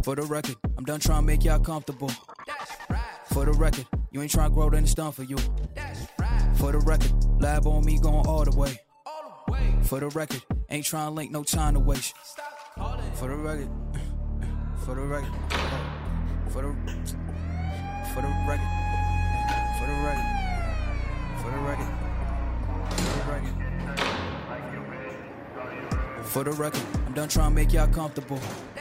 For the record, I'm done trying to make y'all comfortable. For the record, you ain't trying to grow, then it's done for you. For the record, lab on me going all the way. For the record, ain't trying to link, no time to waste. For the record, for the record, for the record, for the record, for the record, for the record. For the record, I'm done trying to make y'all comfortable.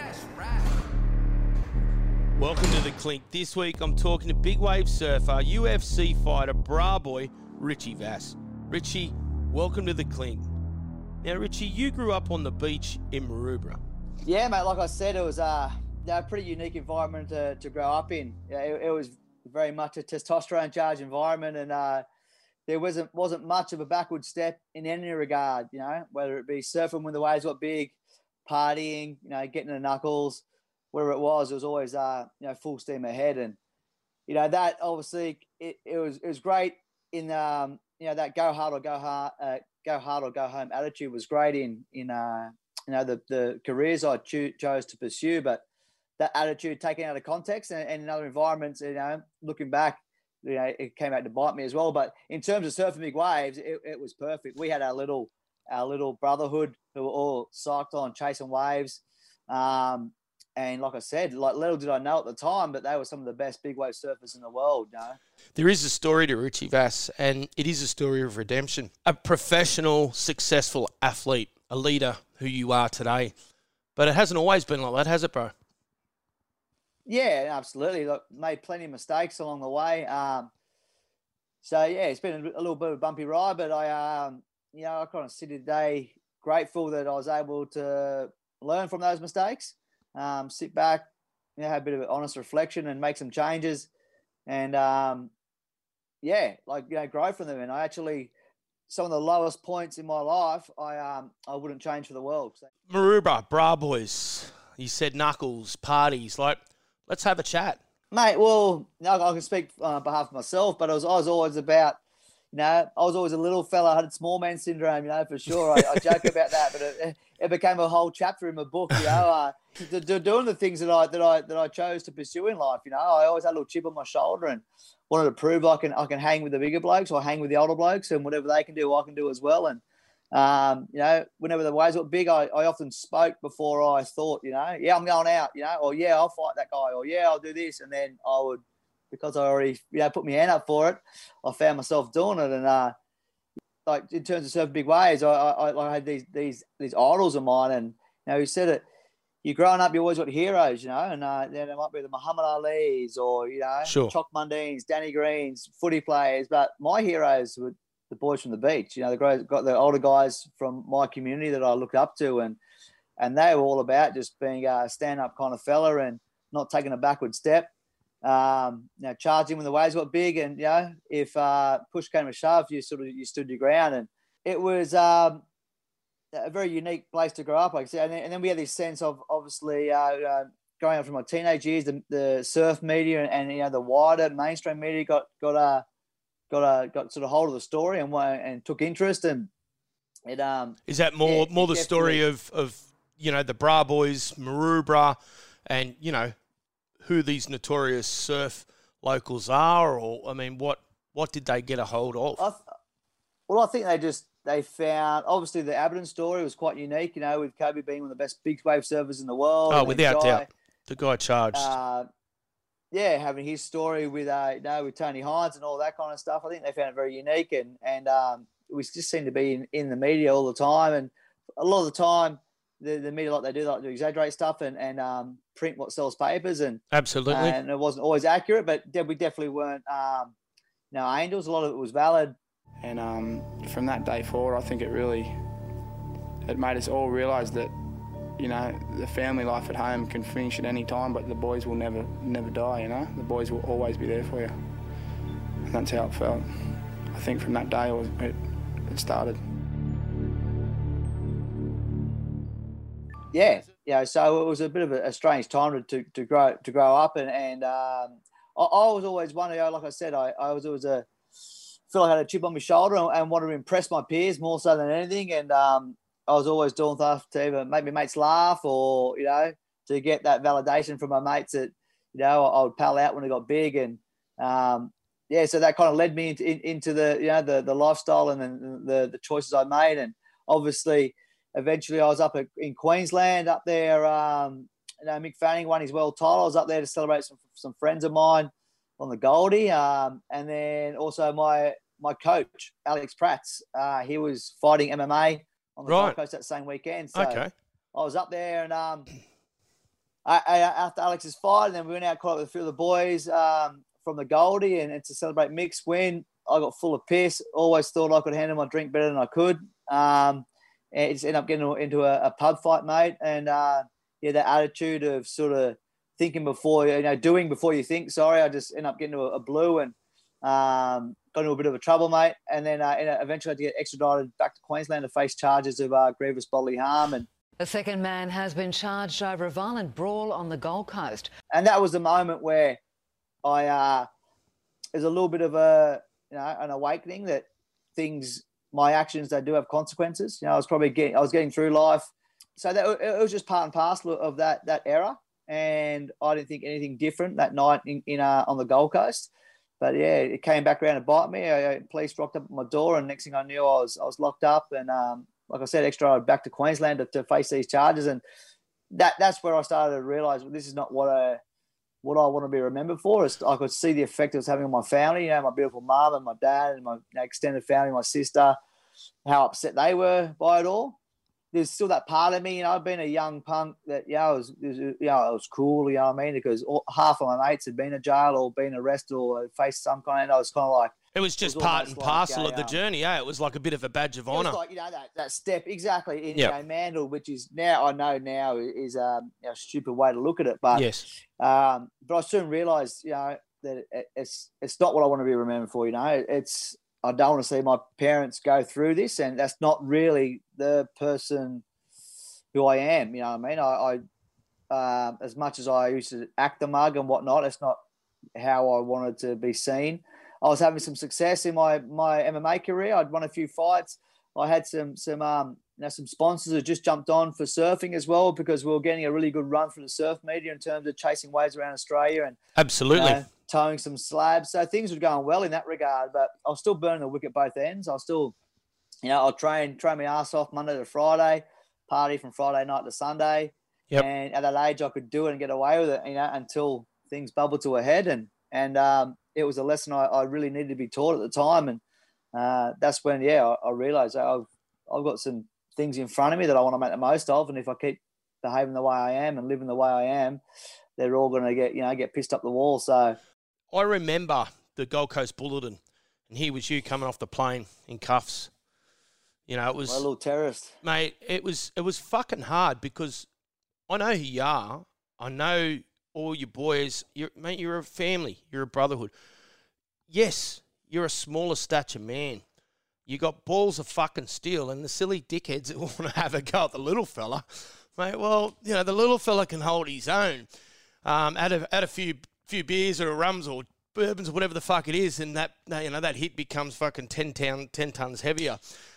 Welcome to The Clink. This week I'm talking to big wave surfer, UFC fighter, bra boy, Richie Vass. Richie, welcome to The Clink. Now, Richie, you grew up on the beach in Maroubra. Yeah, mate, like I said, it was a pretty unique environment to grow up in. It was very much a testosterone-charged environment, and there wasn't much of a backward step in any regard, whether it be surfing when the waves got big, partying, getting the knuckles, whatever it was always, full steam ahead. And, that obviously, it was great in, that go hard or go home attitude was great in the careers I chose to pursue. But that attitude taken out of context and in other environments, looking back, it came out to bite me as well. But in terms of surfing big waves, it was perfect. We had our little brotherhood who were all psyched on chasing waves. And like I said, little did I know at the time, but they were some of the best big wave surfers in the world. There is a story to Richie Vass, and it is a story of redemption. A professional, successful athlete, a leader who you are today. But it hasn't always been like that, has it, bro? Yeah, absolutely. Look, made plenty of mistakes along the way. So yeah, it's been a little bit of a bumpy ride, but I kind of sit today grateful that I was able to learn from those mistakes, sit back, have a bit of an honest reflection and make some changes, and grow from them. And I actually, some of the lowest points in my life, I wouldn't change for the world. So. Maroubra, bra boys, you said knuckles, parties, let's have a chat. Mate, well, I can speak on behalf of myself, but I was always about, I was always a little fella. I had small man syndrome, for sure. I joke about that, but it became a whole chapter in my book, doing the things that I chose to pursue in life. I always had a little chip on my shoulder and wanted to prove I can hang with the bigger blokes or hang with the older blokes, and whatever they can do, I can do as well. And whenever the waves got big, I often spoke before I thought, yeah, I'm going out, or yeah, I'll fight that guy, or yeah, I'll do this. And then I would, because I already, put my hand up for it, I found myself doing it. And, in terms of surfing big waves, I had these idols of mine. And, who said it, you're growing up, you always got heroes, and there might be the Muhammad Ali's or, sure. Choc Mundines, Danny Greens, footy players. But my heroes were the boys from the beach, the older guys from my community that I looked up to, and they were all about just being a stand-up kind of fella and not taking a backward step. Charging when the waves got big, and if push came to shove, you stood your ground, and it was a very unique place to grow up, like I said. And then we had this sense of obviously growing up from my teenage years, the surf media and the wider mainstream media got sort of hold of the story and took interest, and it is that more the story of the bra boys, Maroubra, and who these notorious surf locals are, or what did they get a hold of? I think they found, obviously the Aberdeen story was quite unique, with Kobe being one of the best big wave surfers in the world. Oh, without doubt, the guy charged. Having his story with Tony Hines and all that kind of stuff, I think they found it very unique, and we just seem to be in the media all the time, and a lot of the time the media like to exaggerate stuff and print what sells papers, and absolutely, and it wasn't always accurate, but we definitely weren't angels. A lot of it was valid, and from that day forward, I think it made us all realise that. The family life at home can finish at any time, but the boys will never die, The boys will always be there for you. And that's how it felt. I think from that day it started. Yeah. So it was a bit of a strange time to grow up, and I was always one, like I said, I was always feel like I had a chip on my shoulder and wanted to impress my peers more so than anything, and I was always doing stuff to either make my mates laugh or, to get that validation from my mates that, you know, I would pal out when it got big. And, so that kind of led me into the, you know, the lifestyle and then the choices I made. And obviously, eventually I was up in Queensland up there. You know, Mick Fanning won his world title. I was up there to celebrate some friends of mine on the Goldie. And then also my coach, Alex Prats, he was fighting MMA on the Gold Coast that same weekend. So I was up there, and after Alex's fight, and then we went out, caught up with a few of the boys from the Goldie, and to celebrate Mick's win, I got full of piss. Always thought I could handle my drink better than I could. And it just ended up getting into a pub fight, mate. And that attitude of sort of thinking before, you know, doing before you think. Sorry, I just ended up getting into a blue and got into a bit of a trouble, mate. And then eventually had to get extradited back to Queensland to face charges of grievous bodily harm. And a second man has been charged over a violent brawl on the Gold Coast. And that was the moment where there's a little bit of an awakening that my actions, they do have consequences. You know, I was getting through life. So it was just part and parcel of that era. And I didn't think anything different that night on the Gold Coast. But yeah, it came back around to bite me. Police rocked up at my door, and next thing I knew, I was locked up. And like I said, extradited back to Queensland to face these charges. And that's where I started to realise, well, this is not what I want to be remembered for. I could see the effect it was having on my family. You know, my beautiful mum and my dad and my extended family, my sister, how upset they were by it all. There's still that part of me, you know, I've been a young punk that, it was cool, you know what I mean? Because half of my mates had been in jail or been arrested or faced some kind, and I was kind of like... It was just part and parcel of the journey, eh? It was like a bit of a badge of honour. It was like, you know, that step, exactly, in Mandle, which is now, I know now is a stupid way to look at it. But, yes. But I soon realised, you know, that it's not what I want to be remembered for, you know. I don't want to see my parents go through this, and that's not really the person who I am. You know what I mean? I as much as I used to act the mug and whatnot, it's not how I wanted to be seen. I was having some success in my MMA career. I'd won a few fights. I had some sponsors who just jumped on for surfing as well, because we were getting a really good run from the surf media in terms of chasing waves around Australia and absolutely towing some slabs. So things were going well in that regard, but I was still burning the wick at both ends. I was still, you know, I'll train my ass off Monday to Friday, party from Friday night to Sunday. Yep. And at that age, I could do it and get away with it, you know, until things bubbled to a head. And it was a lesson I really needed to be taught at the time. And that's when, I realized I've got some things in front of me that I want to make the most of. And if I keep behaving the way I am and living the way I am, they're all going to get pissed up the wall. So I remember the Gold Coast Bulletin, and here was you coming off the plane in cuffs. You know, it was... a little terrorist. Mate, it was fucking hard, because I know who you are. I know all your boys. You're a family. You're a brotherhood. Yes, you're a smaller stature man. You got balls of fucking steel, and the silly dickheads that want to have a go at the little fella. Mate, well, you know, the little fella can hold his own. Add a few beers or rums or bourbons or whatever the fuck it is, and that hit becomes fucking 10 tons heavier.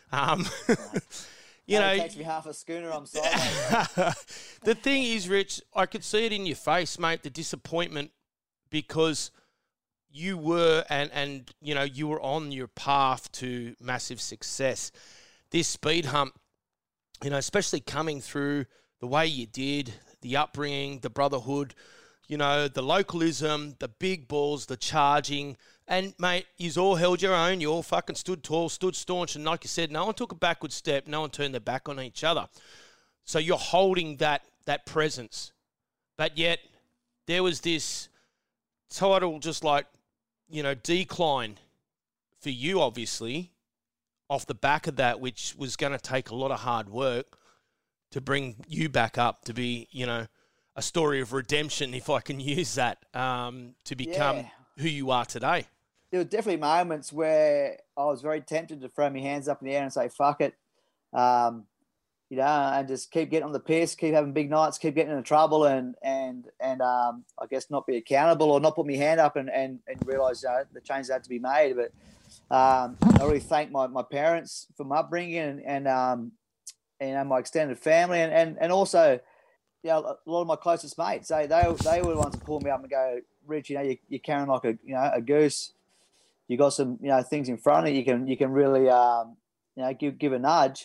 You know, it takes me half a schooner. I'm sorry. The thing is, Rich, I could see it in your face, mate, the disappointment, because you were and you know, you were on your path to massive success. This speed hump, you know, especially coming through the way you did, the upbringing, the brotherhood, you know, the localism, the big balls, the charging. And, mate, yous all held your own. You all fucking stood tall, stood staunch. And like you said, no one took a backward step. No one turned their back on each other. So you're holding that presence. But yet there was this total just like, you know, decline for you, obviously, off the back of that, which was going to take a lot of hard work to bring you back up to be, you know, a story of redemption, if I can use that, to become who you are today. There were definitely moments where I was very tempted to throw my hands up in the air and say, fuck it, you know, and just keep getting on the piss, keep having big nights, keep getting into trouble and I guess not be accountable or not put my hand up and realise the changes had to be made. But I really thank my parents for my upbringing and my extended family and also a lot of my closest mates, they were the ones to pull me up and go, Rich, you're carrying like a goose. You got some, things in front of you. You can really, give a nudge.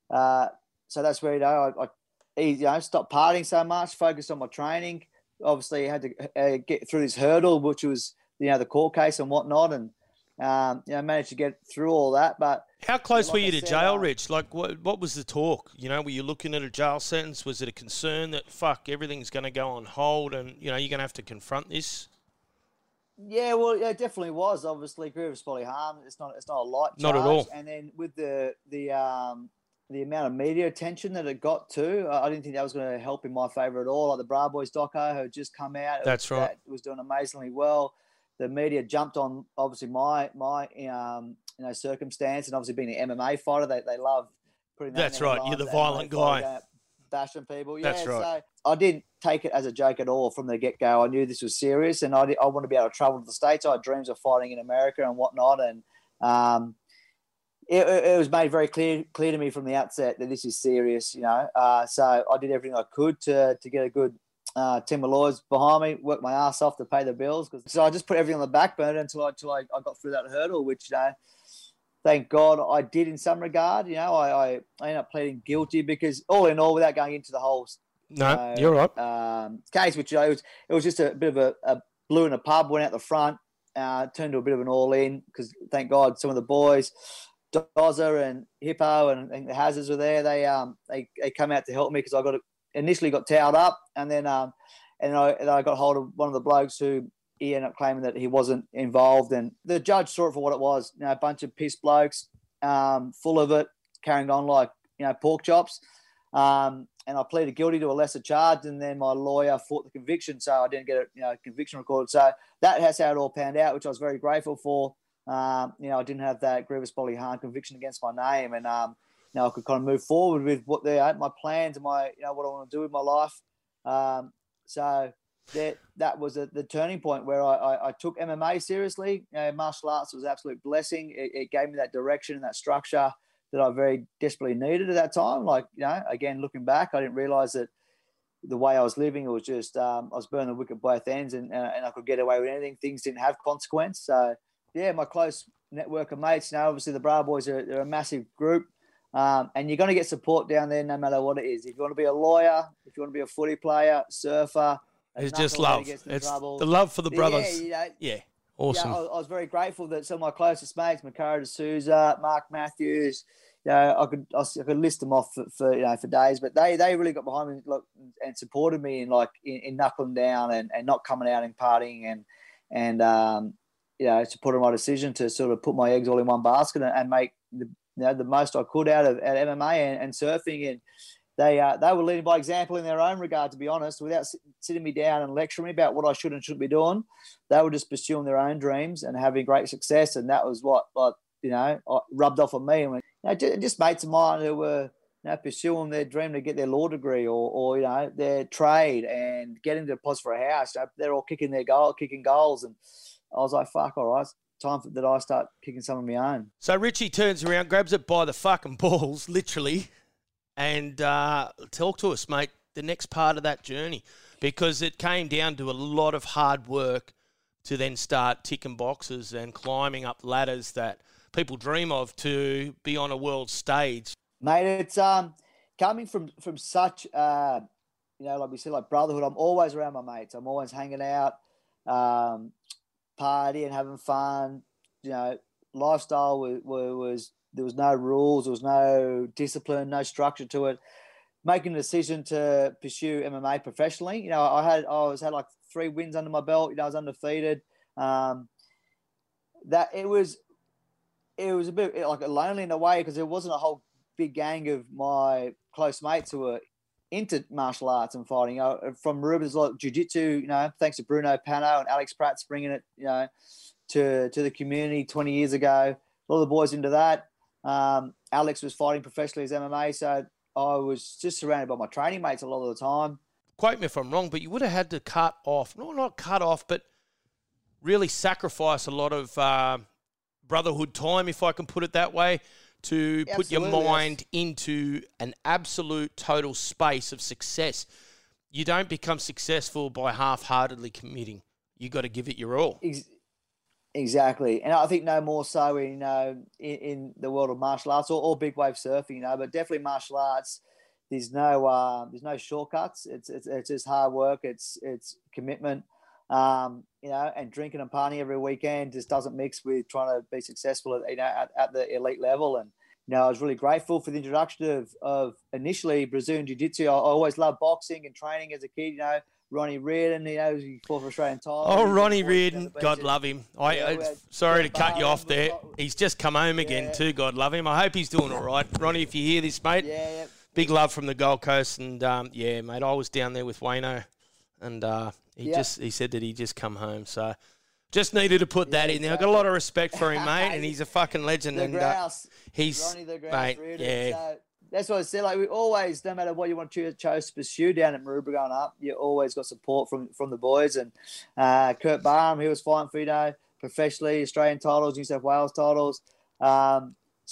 So that's where, I stopped partying so much, focused on my training. Obviously, I had to get through this hurdle, which was, the court case and whatnot. And, managed to get through all that. But how close were you to jail, Rich? Like, what was the talk? Were you looking at a jail sentence? Was it a concern that, everything's going to go on hold and, you're going to have to confront this? Yeah, well, it definitely was. Obviously, grievous bodily harm. It's not a light charge. Not at all. And then with the amount of media attention that it got to, I didn't think that was going to help in my favour at all. Like the Bra Boys doco had just come out. That's right. That was doing amazingly well. The media jumped on obviously my circumstance, and obviously being an MMA fighter, they love putting that. That's right. You're the violent guy. Bashing people. That's right. So I didn't take it as a joke at all from the get-go. I knew this was serious, and I want to be able to travel to the States. I had dreams of fighting in America and whatnot, and it was made very clear to me from the outset that this is serious, So I did everything I could to get a good team of lawyers behind me, worked my ass off to pay the bills. So I just put everything on the back burner until I got through that hurdle, which, thank God I did in some regard. I ended up pleading guilty because all in all, without going into the whole you're right. Case, which it was just a bit of a blue in a pub, went out the front, turned to a bit of an all-in because thank God some of the boys, Dozer and Hippo and the Hazards were there. They come out to help me because I initially got towed up, and then I got hold of one of the blokes who he ended up claiming that he wasn't involved, and the judge saw it for what it was. A bunch of piss blokes, full of it, carrying on like pork chops. And I pleaded guilty to a lesser charge, and then my lawyer fought the conviction, so I didn't get a conviction recorded. So that's how it all panned out, which I was very grateful for. I didn't have that grievous bodily harm conviction against my name, and I could kind of move forward with what my plans and my what I want to do with my life. So that was the turning point where I took MMA seriously. Martial arts was an absolute blessing. It gave me that direction and that structure that I very desperately needed at that time. Again, looking back, I didn't realize that the way I was living, it was just, I was burning the wick at both ends, and I could get away with anything. Things didn't have consequence. So yeah, my close network of mates, obviously the Bra Boys are a massive group. And you're going to get support down there no matter what it is. If you want to be a lawyer, if you want to be a footy player, surfer. It's just love. It's the love for the brothers. Yeah. Awesome. I was very grateful that some of my closest mates, Makara D'Souza, Mark Matthews, I could list them off for days, but they really got behind me and supported me in knuckling down and not coming out and partying and supporting my decision to sort of put my eggs all in one basket and make the most I could out of MMA and surfing. And they were leading by example in their own regard, to be honest, without sitting me down and lecturing me about what I should and shouldn't be doing. They were just pursuing their own dreams and having great success. And that was what, rubbed off on me. And just mates of mine who were pursuing their dream to get their law degree or their trade and getting a deposit for a house. They're all kicking goals. And I was like, fuck, all right. Time that I start kicking some of my own. So Richie turns around, grabs it by the fucking balls, literally, and talk to us, mate, the next part of that journey, because it came down to a lot of hard work to then start ticking boxes and climbing up ladders that people dream of to be on a world stage. Mate, it's coming from such, like we said, like brotherhood. I'm always around my mates. I'm always hanging out, partying, having fun. Lifestyle was there was no rules, there was no discipline, no structure to it. Making a decision to pursue MMA professionally, I had like 3 wins under my belt. I was undefeated. That it was a bit like lonely in a way because there wasn't a whole big gang of my close mates who were into martial arts and fighting. From Rubens, like jiu-jitsu, thanks to Bruno Pano and Alex Pratt's bringing it, to the community 20 years ago. A lot of the boys into that. Alex was fighting professionally as MMA, so I was just surrounded by my training mates a lot of the time. Quote me if I'm wrong, but you would have had to cut off, not cut off, but really sacrifice a lot of brotherhood time, if I can put it that way, to put your mind into an absolute total space of success. you don't become successful by half-heartedly committing. You got to give it your all. Exactly. And I think no more so in the world of martial arts or big wave surfing, but definitely martial arts. There's no shortcuts. It's just hard work. It's commitment. And drinking and partying every weekend just doesn't mix with trying to be successful at the elite level. And I was really grateful for the introduction of initially Brazilian Jiu-Jitsu. I always loved boxing and training as a kid. Ronnie Reardon, he fought for Australian title. Oh, Ronnie Reardon, God love him. Sorry to cut you off there. He's just come home again too, God love him. I hope he's doing all right. Ronnie, if you hear this, mate, big love from the Gold Coast. And, mate, I was down there with Wayno, and he said that he just come home. So just needed to put that in there. I've got a lot of respect for him, mate, and he's a fucking legend. Ronnie the Grouse, mate, Reardon. So that's what I said. Like, we always, no matter what you want to chose to pursue down at Maroubra growing up, you always got support from the boys. And Kurt Barham, he was fighting for, professionally, Australian titles, New South Wales titles. I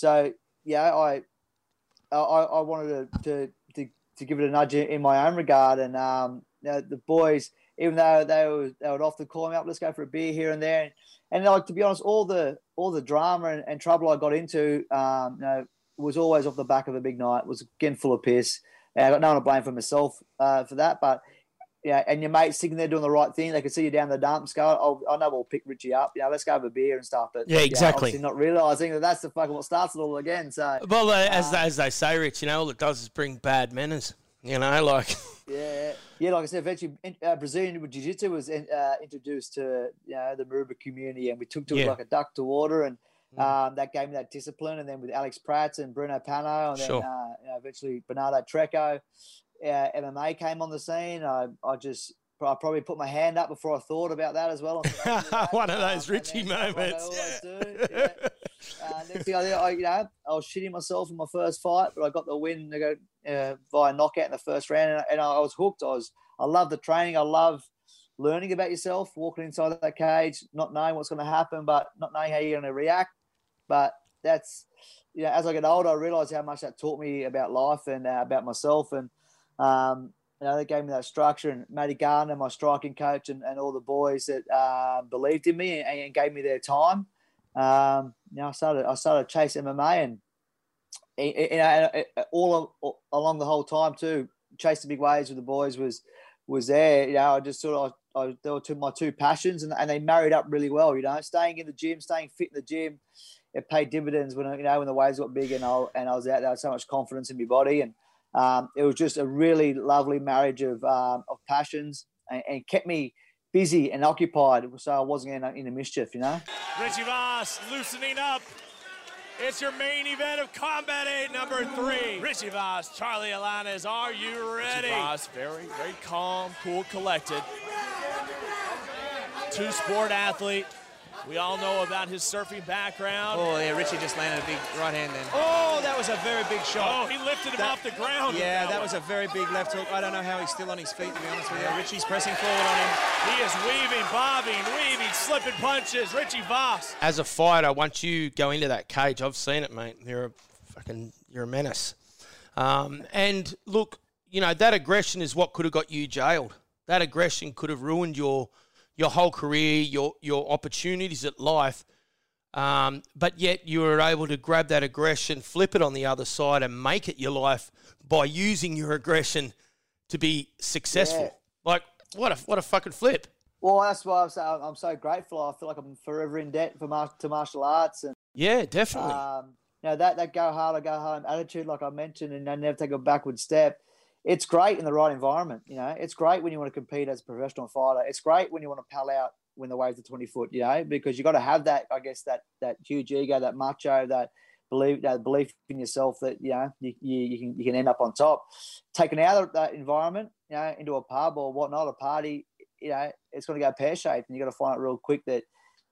wanted to give it a nudge in my own regard. And the boys, even though they would often call me up, let's go for a beer here and there. And to be honest, all the drama and trouble I got into, was always off the back of a big night. Was again full of piss. And I got no one to blame for myself for that. But and your mates sitting there doing the right thing, they could see you down the dumps. Go, I know we'll pick Richie up. Let's go have a beer and stuff. But exactly. Obviously not realising that's the fucking what starts it all again. So as they say, Rich, all it does is bring bad manners. Like I said, eventually Brazilian Jiu-Jitsu was introduced to the Maroubra community, and we took to it like a duck to water, and that gave me that discipline. And then with Alex Prats and Bruno Pano, and then eventually Bernardo Treco, MMA came on the scene. I probably put my hand up before I thought about that as well. One of those Richie moments. Next thing I was shitting myself in my first fight, but I got the win via knockout in the first round, and I was hooked. I love the training. I love learning about yourself, walking inside that cage, not knowing what's going to happen, but not knowing how you're going to react. But that's, as I get older, I realised how much that taught me about life and about myself. And, they gave me that structure. And Matty Gardner, my striking coach, and all the boys that believed in me and gave me their time. I started chasing MMA, and all along the whole time too, chasing big waves with the boys was there. I just sort of they were my two passions, and they married up really well. Staying in the gym, staying fit in the gym, it paid dividends when when the waves got big, and I was out there. I had so much confidence in my body, and it was just a really lovely marriage of passions, and kept me busy and occupied, so I wasn't in the mischief, Richie Voss loosening up. It's your main event of Combat 8, number 3. Richie Voss, Charlie Alanis, are you ready? Richie Voss, very, very calm, cool, collected. Two-sport athlete. We all know about his surfing background. Oh, yeah, Richie just landed a big right hand then. Oh, that was a very big shot. Oh, he lifted him off the ground. Yeah, that was a very big left hook. I don't know how he's still on his feet, to be honest with you. Richie's pressing forward on him. He is weaving, bobbing, weaving, slipping punches. Richie Voss. As a fighter, once you go into that cage, I've seen it, mate. You're a menace. And look, that aggression is what could have got you jailed. That aggression could have ruined your whole career, your opportunities at life, but yet you were able to grab that aggression, flip it on the other side, and make it your life by using your aggression to be successful. Yeah. Like, what a fucking flip. Well, that's why I'm so grateful. I feel like I'm forever in debt to martial arts. And yeah, definitely. That go hard or go home attitude, like I mentioned, and never take a backward step. It's great in the right environment. It's great when you want to compete as a professional fighter. It's great when you want to pal out when the waves are 20 foot, because you got to have that, I guess, that huge ego, that macho, that belief in yourself that, you can end up on top. Taken out of that environment, into a pub or whatnot, a party, it's going to go pear-shaped, and you got to find out real quick that,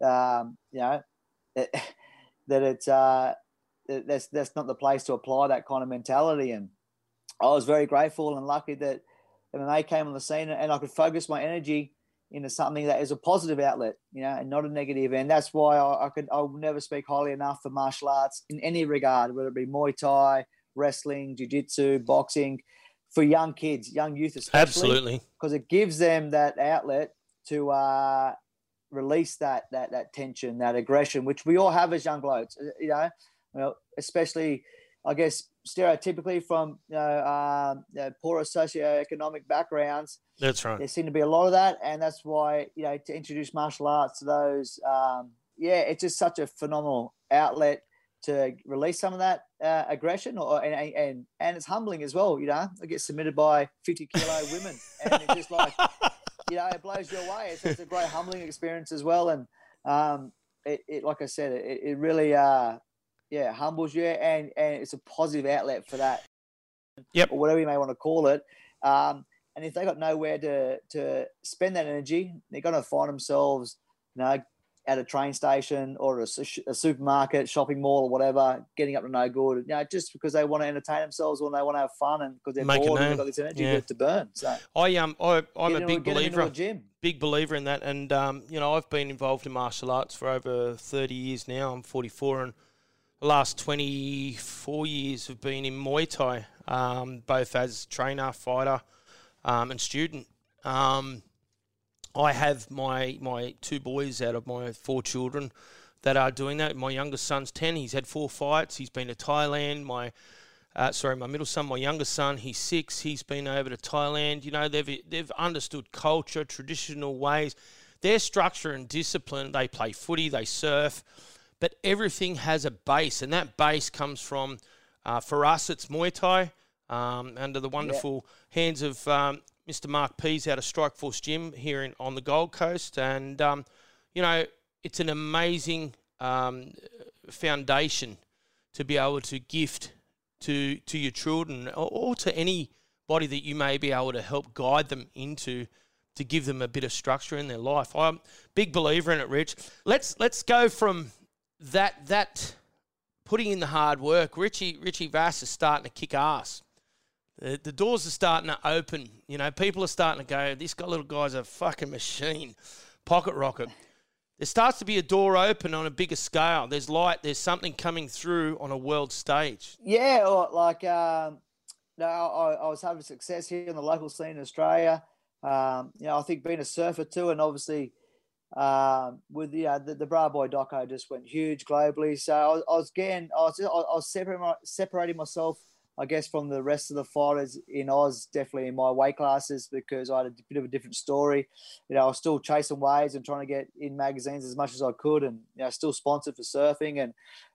that's not the place to apply that kind of mentality. And I was very grateful and lucky that MMA came on the scene, and I could focus my energy into something that is a positive outlet, and not a negative. And that's why I'll never speak highly enough for martial arts in any regard, whether it be Muay Thai, wrestling, jiu-jitsu, boxing. for young kids, young youth especially. Absolutely. Because it gives them that outlet to release that tension, that aggression, which we all have as young blokes, especially, I guess, stereotypically from poor socioeconomic backgrounds. That's right. There seem to be a lot of that, and that's why, to introduce martial arts to those, it's just such a phenomenal outlet to release some of that aggression, and it's humbling as well. I get submitted by 50-kilo women, and it's just like, it blows you away. It's a great humbling experience as well, and it like I said, it really humbles you, and it's a positive outlet for that. Yep. Or whatever you may want to call it. And if they got nowhere to spend that energy, they're going to find themselves, at a train station or a supermarket, shopping mall or whatever, getting up to no good, just because they want to entertain themselves or they want to have fun and because they're bored and they've got this energy to burn. So I'm a big believer. Big believer in that, and I've been involved in martial arts for over 30 years now. I'm 44, and the last 24 years have been in Muay Thai, both as trainer, fighter, and student. I have my 2 boys out of my 4 children that are doing that. My youngest son's 10. He's had 4 fights. He's been to Thailand. My middle son, my youngest son, he's 6. He's been over to Thailand. They've understood culture, traditional ways. Their structure and discipline, they play footy, they surf, but everything has a base, and that base comes from, for us, it's Muay Thai, under the wonderful hands of Mr. Mark Pease out of Strikeforce Gym here on the Gold Coast. And, it's an amazing foundation to be able to gift to your children or to anybody that you may be able to help guide them into, to give them a bit of structure in their life. I'm a big believer in it, Rich. Let's go from that putting in the hard work. Richie Vass is starting to kick ass. The doors are starting to open. People are starting to go, this little guy's a fucking machine. Pocket rocket. There starts to be a door open on a bigger scale. There's light. There's something coming through on a world stage. Yeah, I was having success here in the local scene in Australia. I think being a surfer too, and obviously with the Bra Boy doco just went huge globally. So I was separating myself, I guess, from the rest of the fighters in Oz, definitely in my weight classes, because I had a bit of a different story. I was still chasing waves and trying to get in magazines as much as I could, and still sponsored for surfing,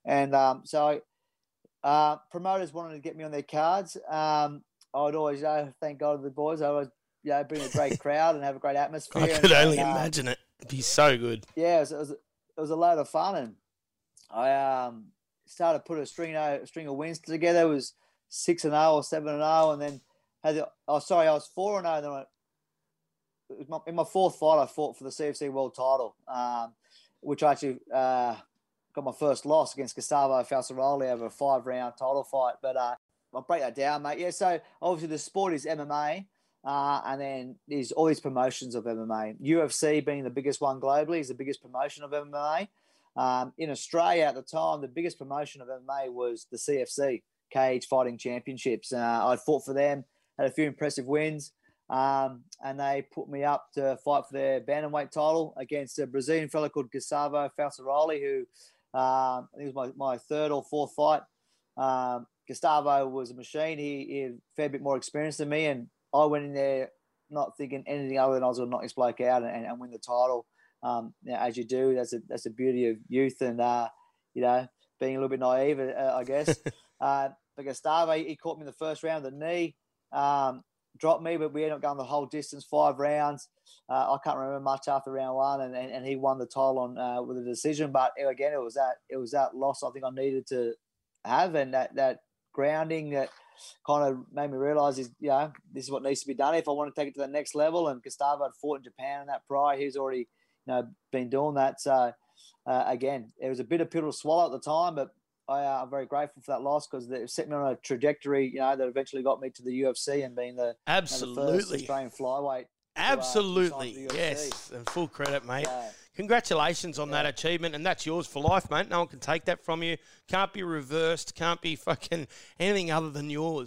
so promoters wanted to get me on their cards. I would always, thank God the boys, I always bring a great crowd and have a great atmosphere. I could only imagine it. It'd be so good. Yeah, it was a load of fun, and I started to put a string of wins together. It was 6-0 or 7-0, and then I was 4-0. Then in my 4th fight, I fought for the CFC World Title, which I actually got my first loss against Gustavo Falsaroli over a 5-round title fight. But I'll break that down, mate. Yeah, so obviously the sport is MMA, and then there's all these promotions of MMA. UFC being the biggest one globally is the biggest promotion of MMA. In Australia at the time, the biggest promotion of MMA was the CFC. Cage Fighting Championships. I fought for them, had a few impressive wins, and they put me up to fight for their bantamweight title against a Brazilian fella called Gustavo Falsaroli, who I think was my 3rd or 4th fight. Gustavo was a machine. He had a fair bit more experience than me, and I went in there not thinking anything other than I was going to knock this bloke out and win the title. As you do, that's the beauty of youth and being a little bit naive, I guess. But Gustavo, he caught me in the first round of the knee, dropped me, but we ended up going the whole distance, 5 rounds. I can't remember much after round 1, and he won the title with a decision. But again, it was that loss I think I needed to have, and that grounding that kind of made me realise this is what needs to be done if I want to take it to the next level. And Gustavo had fought in Japan in that prior. He's already been doing that. So again, it was a bitter pill to swallow at the time, but I'm very grateful for that loss because it set me on a trajectory, that eventually got me to the UFC and being the first Australian flyweight. Absolutely, yes, and full credit, mate. Congratulations on that achievement, and that's yours for life, mate. No one can take that from you. Can't be reversed. Can't be fucking anything other than yours.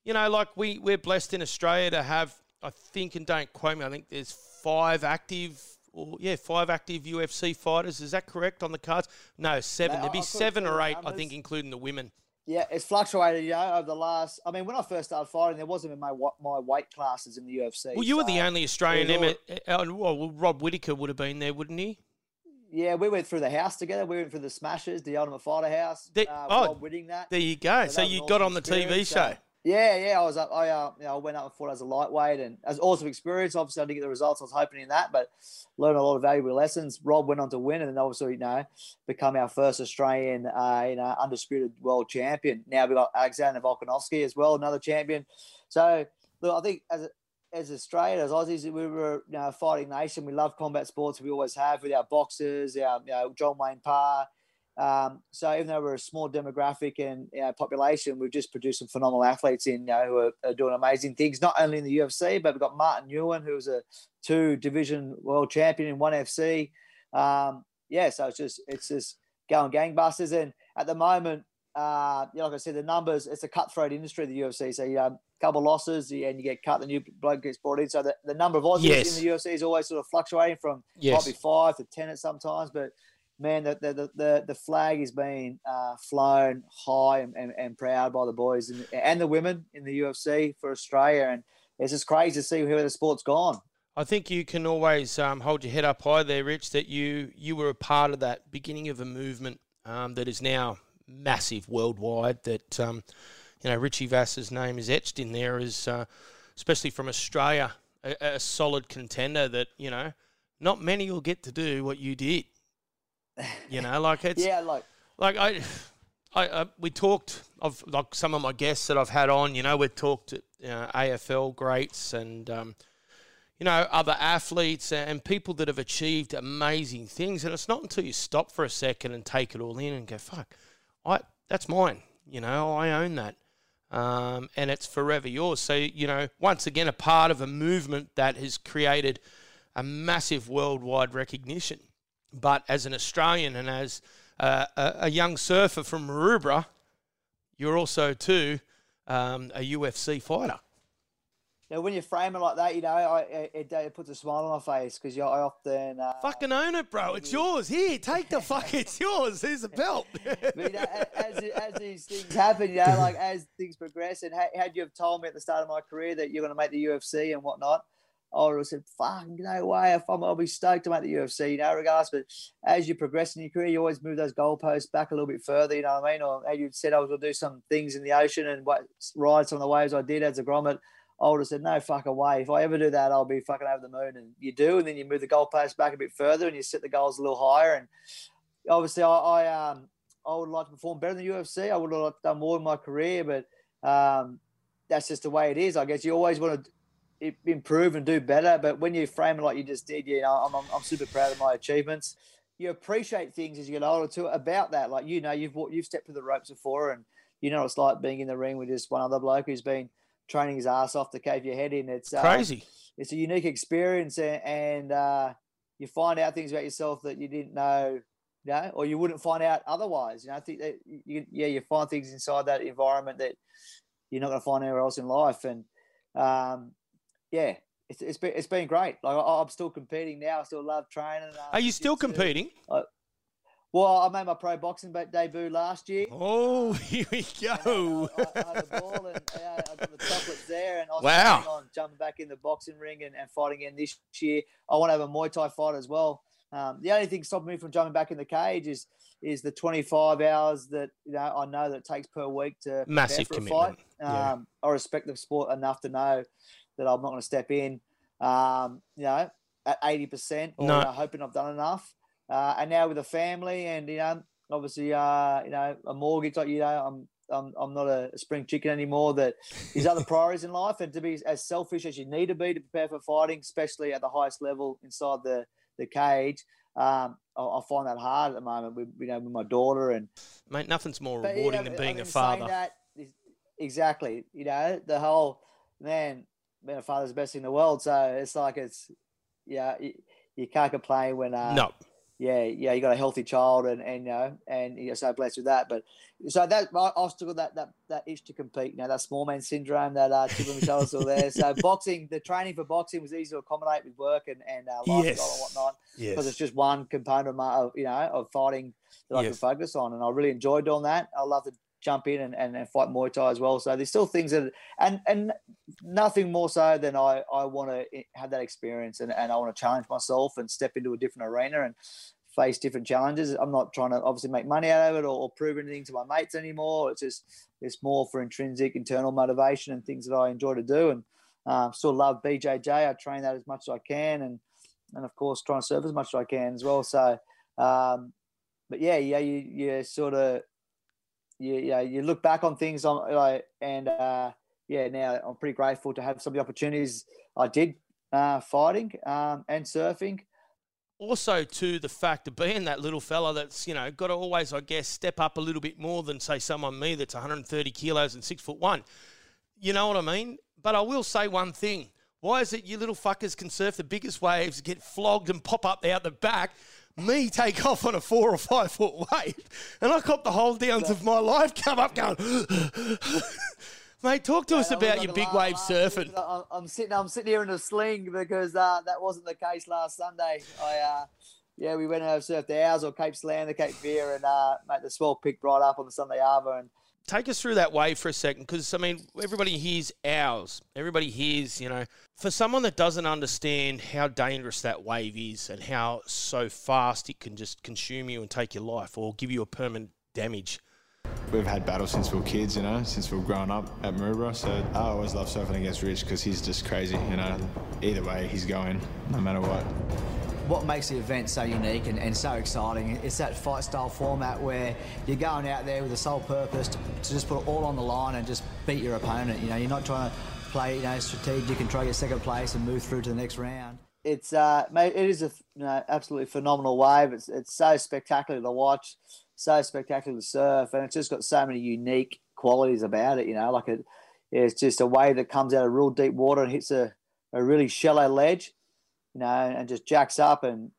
you know, like we're blessed in Australia to have, I think, and don't quote me, I think there's 5 active UFC fighters. Is that correct on the cards? No, 7. There'd be 7 or 8, I think, including the women. Yeah, it's fluctuated, over the last. I mean, when I first started fighting, there wasn't even my weight classes in the UFC. Well, you were the only Australian. Well, Rob Whittaker would have been there, wouldn't he? Yeah, we went through the house together. We went through the Smashers, the Ultimate Fighter house. Rob winning that. There you go. So you got on the TV show. Yeah. I was up. I went up and fought as a lightweight, and as an awesome experience. Obviously, I didn't get the results I was hoping in that, but learned a lot of valuable lessons. Rob went on to win, and then obviously, become our first Australian, undisputed world champion. Now we've got Alexander Volkanovski as well, another champion. So, look, I think as Australia, as Aussies, we were a fighting nation. We love combat sports. We always have with our boxers, our John Wayne Parr. So even though we're a small demographic and population, we've just produced some phenomenal athletes who are doing amazing things, not only in the UFC, but we've got Martin Nguyen, who's a 2-division world champion in ONE FC. So it's just going gangbusters. And at the moment, like I said, the numbers, it's a cutthroat industry, the UFC. So, a couple of losses and you get cut, the new bloke gets brought in. So the number of Aussies in the UFC is always sort of fluctuating from probably 5 to 10 at sometimes. But, man, the flag is being flown high and proud by the boys and the women in the UFC for Australia. And it's just crazy to see where the sport's gone. I think you can always hold your head up high there, Rich, that you were a part of that beginning of a movement that is now massive worldwide, that, Richie Vass's name is etched in there as, especially from Australia, a solid contender that, not many will get to do what you did. We talked of like some of my guests that I've had on, we've talked to AFL greats and, other athletes and people that have achieved amazing things. And it's not until you stop for a second and take it all in and go, fuck, that's mine. I own that. And it's forever yours. So, once again, a part of a movement that has created a massive worldwide recognition. But as an Australian and as a young surfer from Maroubra, you're also, too, a UFC fighter. When you frame it like that, it puts a smile on my face because I often... fucking own it, bro. It's yours. Here, take the fuck. It's yours. Here's the belt. But, as these things happen, as things progress, and had you have told me at the start of my career that you're going to make the UFC and whatnot, I would have said, fuck, no way. I'll be stoked to make the UFC, regardless. But as you progress in your career, you always move those goalposts back a little bit further, you know what I mean? Or as you said, I was going to do some things in the ocean and ride some of the waves I did as a grommet. I would have said, no fucking way. If I ever do that, I'll be fucking over the moon. And you do, and then you move the goalposts back a bit further and you set the goals a little higher. And obviously, I would like to perform better than the UFC. I would have done more in my career, but that's just the way it is. I guess you always want to improve and do better, but when you frame it like you just did, I'm super proud of my achievements. You appreciate things as you get older too about that. Like you've stepped through the ropes before, and what it's like being in the ring with just one other bloke who's been training his ass off to cave your head in. It's crazy. It's a unique experience, and you find out things about yourself that you didn't know, or you wouldn't find out otherwise. I think that you find things inside that environment that you're not going to find anywhere else in life, and it's been great. Like I'm still competing now. I still love training. Are you still competing? I made my pro boxing debut last year. Oh, here we go. I had the ball and I got the chocolates there. And I was planning on jumping back in the boxing ring and fighting again this year. I want to have a Muay Thai fight as well. The only thing stopping me from jumping back in the cage is the 25 hours that I know that it takes per week to massive prepare for commitment. A fight. I respect the sport enough to know that I'm not going to step in, at 80% or hoping I've done enough. And now with a family and, obviously, a mortgage, I'm not a spring chicken anymore. That there's other priorities in life, and to be as selfish as you need to be to prepare for fighting, especially at the highest level inside the cage. I find that hard at the moment with my daughter. And mate, nothing's more rewarding than being a father. Exactly. The whole, man, being a father's the best thing in the world. So it's like you can't complain when you got a healthy child, and you're so blessed with that. But so that I've still got that itch to compete. That small man syndrome, that chip on my shoulder still there. So boxing, the training for boxing was easy to accommodate with work and lifestyle and whatnot, because it's just one component of fighting that I can focus on, and I really enjoy doing that. I love to jump in and fight Muay Thai as well. So there's still things that, and nothing more so than I want to have that experience, and I want to challenge myself and step into a different arena and face different challenges. I'm not trying to obviously make money out of it or prove anything to my mates anymore. It's more for intrinsic internal motivation and things that I enjoy to do. And still love BJJ. I train that as much as I can, and of course try and serve as much as I can as well. So, but you sort of, you look back on things now I'm pretty grateful to have some of the opportunities I did fighting and surfing. Also, to the fact of being that little fella that's, got to always, I guess, step up a little bit more than, say, someone me that's 130 kilos and 6'1". You know what I mean? But I will say one thing. Why is it you little fuckers can surf the biggest waves, get flogged and pop up out the back, me take off on a 4 or 5 foot wave, and I cop the hold downs of my life, come up going... Mate, talk to us about your big wave surfing. I'm sitting here in a sling because that wasn't the case last Sunday. We went and surfed the Ours or Cape Slander, Cape Fear, and the swell picked right up on the Sunday Harbour. And take us through that wave for a second, because everybody hears Ours. Everybody hears, for someone that doesn't understand how dangerous that wave is and how so fast it can just consume you and take your life or give you a permanent damage. We've had battles since we were kids, since we were growing up at Maroubra. So I always love surfing against Rich because he's just crazy, Either way, he's going, no matter what. What makes the event so unique and so exciting is that fight style format where you're going out there with the sole purpose to just put it all on the line and just beat your opponent. You're not trying to play, strategic and try your second place and move through to the next round. It's it is a absolutely phenomenal wave. It's so spectacular to watch, so spectacular to surf, and it's just got so many unique qualities about it. It's just a wave that comes out of real deep water and hits a really shallow ledge, and just jacks up. And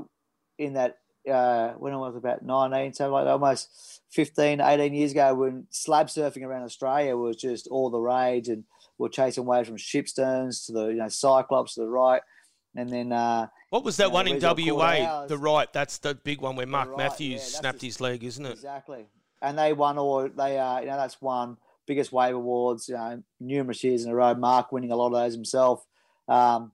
in that when I was about 19, so like almost 15, 18 years ago, when slab surfing around Australia was just all the rage, and we're chasing waves from Shipsterns to the Cyclops to the right. And then what was that one in WA? The right, that's the big one where Mark Matthews snapped his leg, isn't it? Exactly. And they won that's won biggest wave awards, numerous years in a row. Mark winning a lot of those himself. And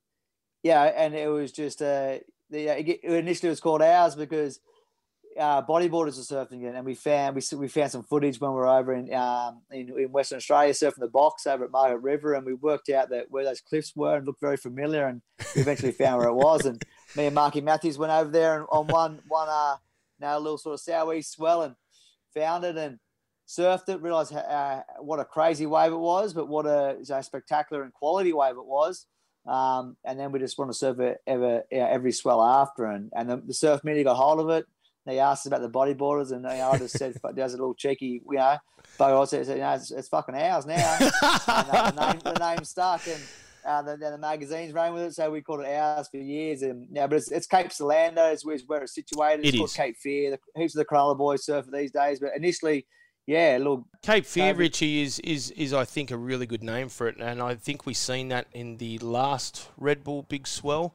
it was just initially it was called Ours because bodyboarders are surfing it, and we found some footage when we were over in Western Australia surfing the box over at Margaret River, and we worked out that where those cliffs were and looked very familiar, and we eventually found where it was. And me and Marky Matthews went over there and on one little sort of southeast swell and found it and surfed it. Realised what a crazy wave it was, but what a spectacular and quality wave it was. And then we just want to surf it every swell after, and the surf media got hold of it. They asked us about the bodyboarders, and I just said, "There's a little cheeky, but I said, it's fucking Ours now." And the name stuck, and then the magazines ran with it, so we called it Ours for years. And but it's Cape Solander is where it's situated. It's called Cape Fear. Heaps of the Cronulla boys surf it these days, but initially, Cape Fear, Richie, is I think a really good name for it, and I think we've seen that in the last Red Bull Big Swell.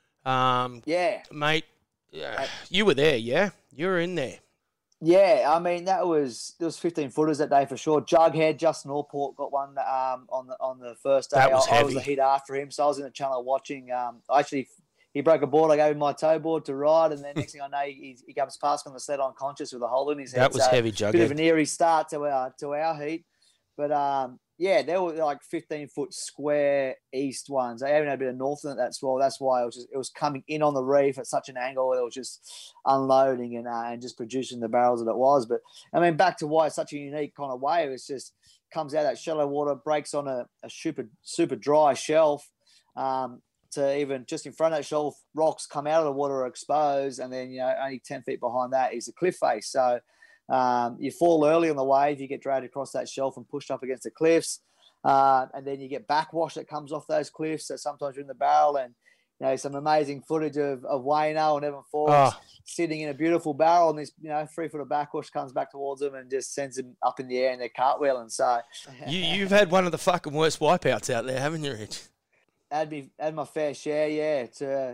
Mate. You were there, yeah? You were in there. Yeah, I mean there was 15 footers that day for sure. Jughead, Justin Allport got one on the first day. That was heavy. I was the hit after him, so I was in the channel watching. He broke a board. I gave him my toe board to ride, and then next thing I know, he comes past me on the sled unconscious with a hole in his head. That was heavy, Jughead. Bit of an eerie start to our heat, but there were like 15-foot square east ones. They even had a bit of north in it. That's why it was coming in on the reef at such an angle. It was just unloading and just producing the barrels that it was. But I mean, back to why it's such a unique kind of wave. It's just comes out of that shallow water, breaks on a super dry shelf. To even just in front of that shelf, rocks come out of the water, are exposed, and then only 10 feet behind that is the cliff face. So. You fall early on the wave, you get dragged across that shelf and pushed up against the cliffs, and then you get backwash that comes off those cliffs. So sometimes you're in the barrel, and some amazing footage of Wayno and Evan Forbes sitting in a beautiful barrel, and this 3-footer backwash comes back towards them and just sends them up in the air and they're cartwheeling. So you've had one of the fucking worst wipeouts out there, haven't you, Rich? Had my fair share, yeah.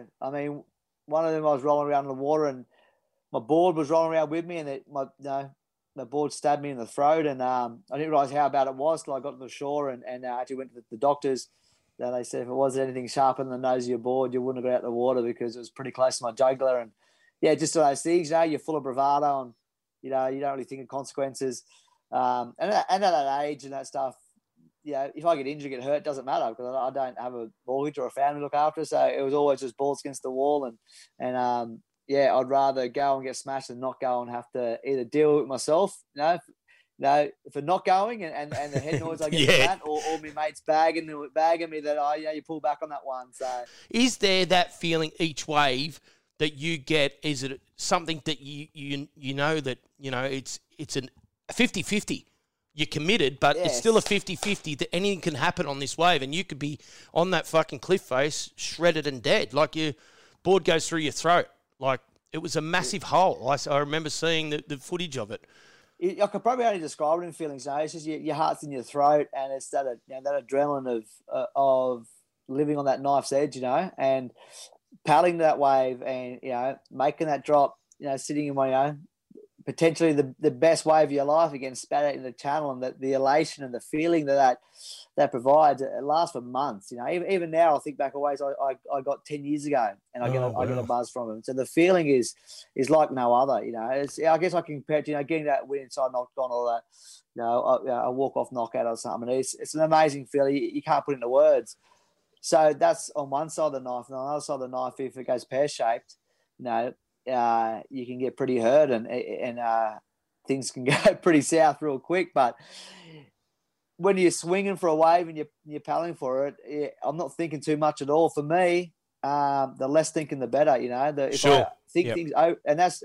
One of them I was rolling around in the water and my board was rolling around with me, and my board stabbed me in the throat, and I didn't realise how bad it was till I got to the shore and actually went to the doctors. They said if it wasn't anything sharper than the nose of your board, you wouldn't have got out of the water because it was pretty close to my jugular. And yeah, just those things, you're full of bravado and, you don't really think of consequences. And at that age and that stuff, if I get injured, get hurt, it doesn't matter because I don't have a mortgage or a family to look after. So it was always just balls against the wall. And I'd rather go and get smashed than not go and have to either deal with it myself, if I'm not going and the head noise I get from that, or my mates bagging me that, you pull back on that one. So, is there that feeling each wave that you get? Is it something that you know that it's a 50-50? You're committed, but it's still a 50-50 that anything can happen on this wave, and you could be on that fucking cliff face, shredded and dead, like your board goes through your throat. Like it was a massive hole. I remember seeing the footage of it. I could probably only describe it in feelings. It's just your heart's in your throat, and it's that adrenaline of living on that knife's edge, and paddling that wave, and making that drop, sitting in my potentially the best wave of your life again, spat out in the channel, and the elation and the feeling that provides. It lasts for months. Even now I think back a ways I got 10 years ago, and I get a buzz from them. So the feeling is like no other. I guess I can compare to getting that win inside knocked on, or that a walk off knockout or something. It's an amazing feeling. You can't put it into words. So that's on one side of the knife, and on the other side of the knife, if it goes pear shaped, you can get pretty hurt, and things can go pretty south real quick. But when you're swinging for a wave and you're paddling for it, I'm not thinking too much at all. For me, the less thinking, the better. If I think things, and that's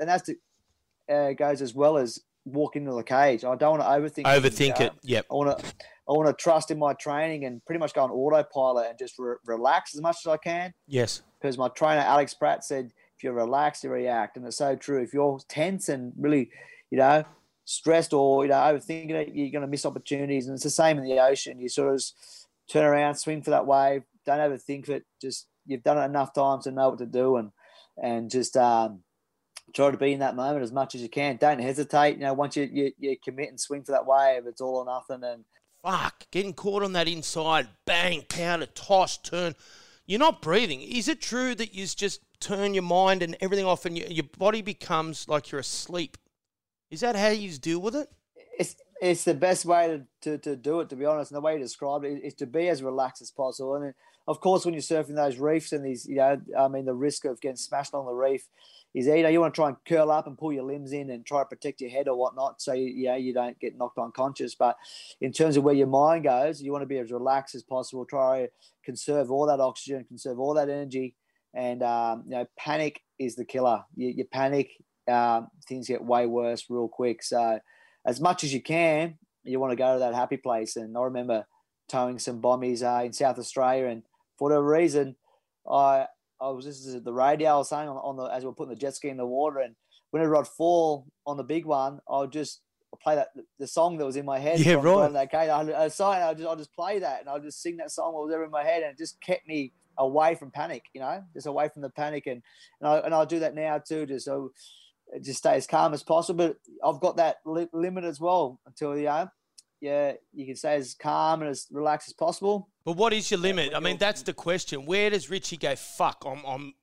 goes as well as walk into the cage. I don't want to overthink it. Yep. I want to trust in my training and pretty much go on autopilot and just relax as much as I can. Yes. Because my trainer Alex Pratt said, if you're relaxed, you react, and it's so true. If you're tense and really, stressed or overthinking it, you're going to miss opportunities. And it's the same in the ocean. You sort of turn around, swing for that wave, don't overthink it. Just you've done it enough times to know what to do, and just try to be in that moment as much as you can. Don't hesitate. Once you commit and swing for that wave, it's all or nothing. And getting caught on that inside, bang, pound it, toss, turn. You're not breathing. Is it true that you just turn your mind and everything off, and your body becomes like you're asleep? Is that how you deal with it? It's the best way to do it, to be honest. And the way you described it is to be as relaxed as possible. And of course, when you're surfing those reefs and these, the risk of getting smashed on the reef is, you want to try and curl up and pull your limbs in and try to protect your head or whatnot, so you don't get knocked unconscious. But in terms of where your mind goes, you want to be as relaxed as possible. Try to conserve all that oxygen, conserve all that energy, and panic is the killer. You panic, things get way worse real quick. So as much as you can, you want to go to that happy place. And I remember towing some bombies in South Australia, and for whatever reason, I was listening to the radio I was saying as we were putting the jet ski in the water, and whenever I'd fall on the big one, I'll play the song that was in my head. Yeah, right. That cage. I'll just play that, and I'll just sing that song that was ever in my head, and it just kept me away from panic, just away from the panic. And I'll do that now too, just stay as calm as possible. But I've got that limit as well until you can stay as calm and as relaxed as possible. But what is your limit? I mean, that's the question. Where does Richie go? Fuck, I'm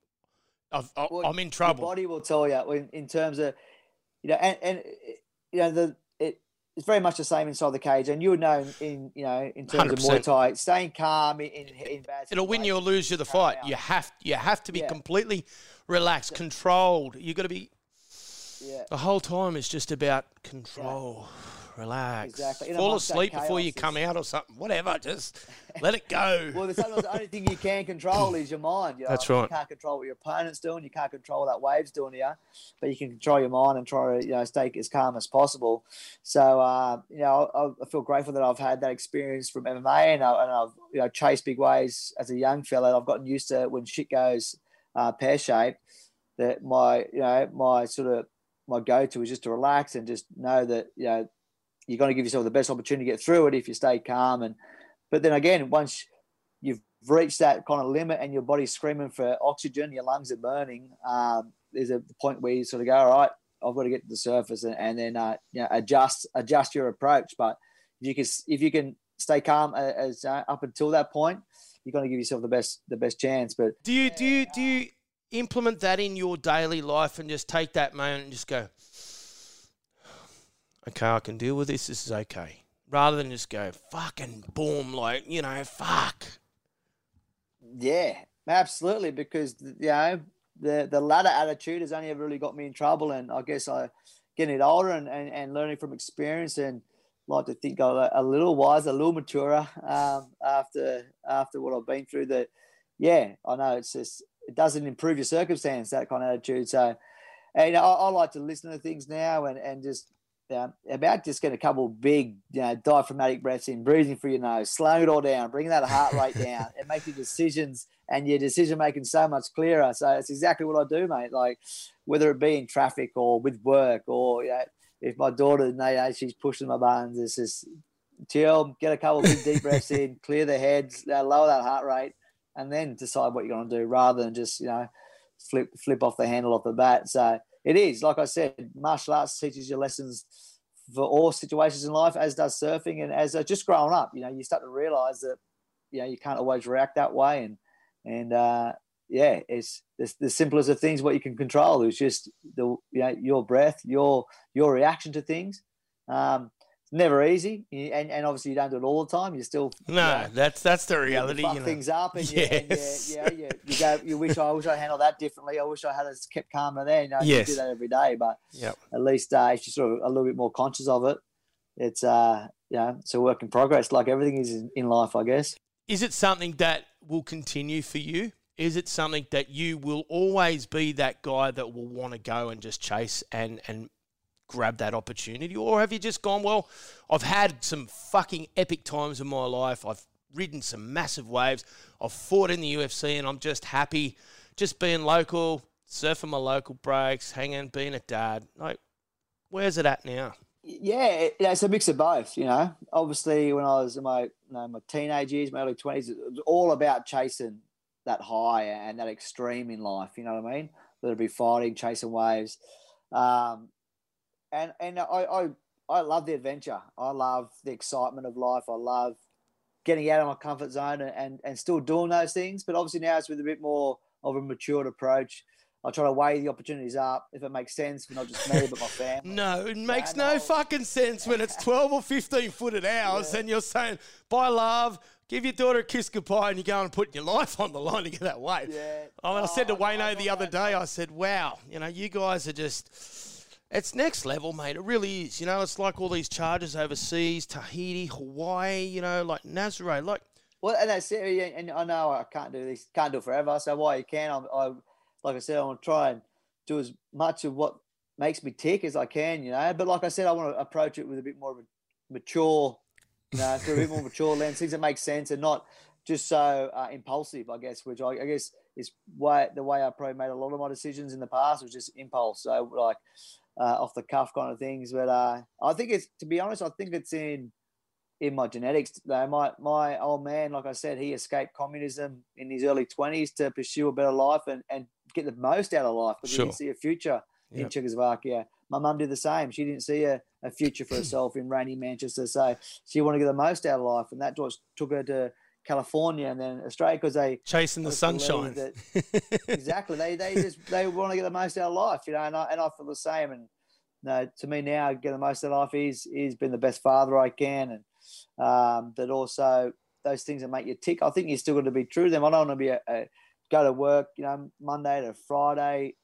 in trouble. Your body will tell you in terms of, it's very much the same inside the cage, and you would know in terms 100%. Of Muay Thai, staying calm in bad. It'll win you or lose you the fight. You have to be completely relaxed, controlled. You got to be. Yeah. The whole time is just about control. relax. Exactly. Fall asleep before you come out or something. Whatever, just let it go. Well, sometimes the only thing you can control is your mind. You know? That's right. You can't control what your opponent's doing. You can't control what that wave's doing here, but you can control your mind and try to stay as calm as possible. So I feel grateful that I've had that experience from MMA and I've chased big waves as a young fella. I've gotten used to when shit goes pear shaped. That my go-to is just to relax and just know that you're going to give yourself the best opportunity to get through it if you stay calm. But then again, once you've reached that kind of limit and your body's screaming for oxygen, your lungs are burning, there's a point where you sort of go, all right, I've got to get to the surface and then adjust your approach. But if you can stay calm as up until that point, you're going to give yourself the best chance. But do you implement that in your daily life and just take that moment and just go, okay, I can deal with this. This is okay. Rather than just go fucking boom, fuck. Yeah, absolutely. Because the ladder attitude has only ever really got me in trouble, and I guess I getting older and learning from experience and like to think I'm a little wiser, a little maturer after what I've been through. That I know it's just. It doesn't improve your circumstance, that kind of attitude. So, and I like to listen to things now and just about just getting a couple of big, diaphragmatic breaths in, breathing through your nose, slowing it all down, bringing that heart rate down, and make your decisions and your decision making so much clearer. So it's exactly what I do, mate. Like whether it be in traffic or with work, or if my daughter, she's pushing my buttons, it's just chill, get a couple of big deep breaths in, clear the head, lower that heart rate. And then decide what you're going to do rather than just, flip off the handle off the bat. So it is, like I said, martial arts teaches you lessons for all situations in life, as does surfing. And as just growing up, you start to realize that, you can't always react that way. It's the simplest of things, what you can control is just your breath, your reaction to things. Never easy, and obviously you don't do it all the time. You still that's the reality. You fuck things up, and you wish I handled that differently. I wish I had kept calmer then. You do that every day, but at least if you're sort of a little bit more conscious of it, it's it's a work in progress, like everything is in life, I guess. Is it something that will continue for you? Is it something that you will always be that guy that will want to go and just chase and grab that opportunity? Or have you just gone, well, I've had some fucking epic times in my life. I've ridden some massive waves. I've fought in the UFC and I'm just happy just being local, surfing my local breaks, hanging, being a dad. Like, where's it at now? Yeah, it's a mix of both, Obviously, when I was in my teenage years, my early 20s, it was all about chasing that high and that extreme in life, you know what I mean? Whether it be fighting, chasing waves. And I love the adventure. I love the excitement of life. I love getting out of my comfort zone and still doing those things. But obviously now it's with a bit more of a matured approach. I try to weigh the opportunities up if it makes sense for not just me but my family. No, it makes no fucking sense when it's 12 or 15 footed hours and you're saying, bye love, give your daughter a kiss goodbye, and you're going and putting your life on the line to get that wave. Yeah. I said to Wayno the other day, I said, wow, you guys are just... It's next level, mate. It really is. It's like all these charges overseas, Tahiti, Hawaii, like Nazare. Well, and that's it. And I know I can't do this, can't do it forever. So while you can, like I said, I want to try and do as much of what makes me tick as I can, But like I said, I want to approach it with a bit more of a mature, through a bit more mature lens, things that make sense and not just so impulsive, I guess, which I guess is the way I probably made a lot of my decisions in the past was just impulse. So off the cuff kind of things. But I think to be honest, I think it's in my genetics. My old man, like I said, he escaped communism in his early 20s to pursue a better life and get the most out of life because he didn't see a future in Czechoslovakia. My mum did the same. She didn't see a future for herself in rainy Manchester. So she wanted to get the most out of life. And that just took her to California and then Australia because they chasing the sunshine. Exactly. They want to get the most out of life, and I feel the same. And to me now, get the most out of life is being the best father I can, and that also those things that make you tick. I think you're still going to be true to them. I don't want to be go to work, Monday to Friday,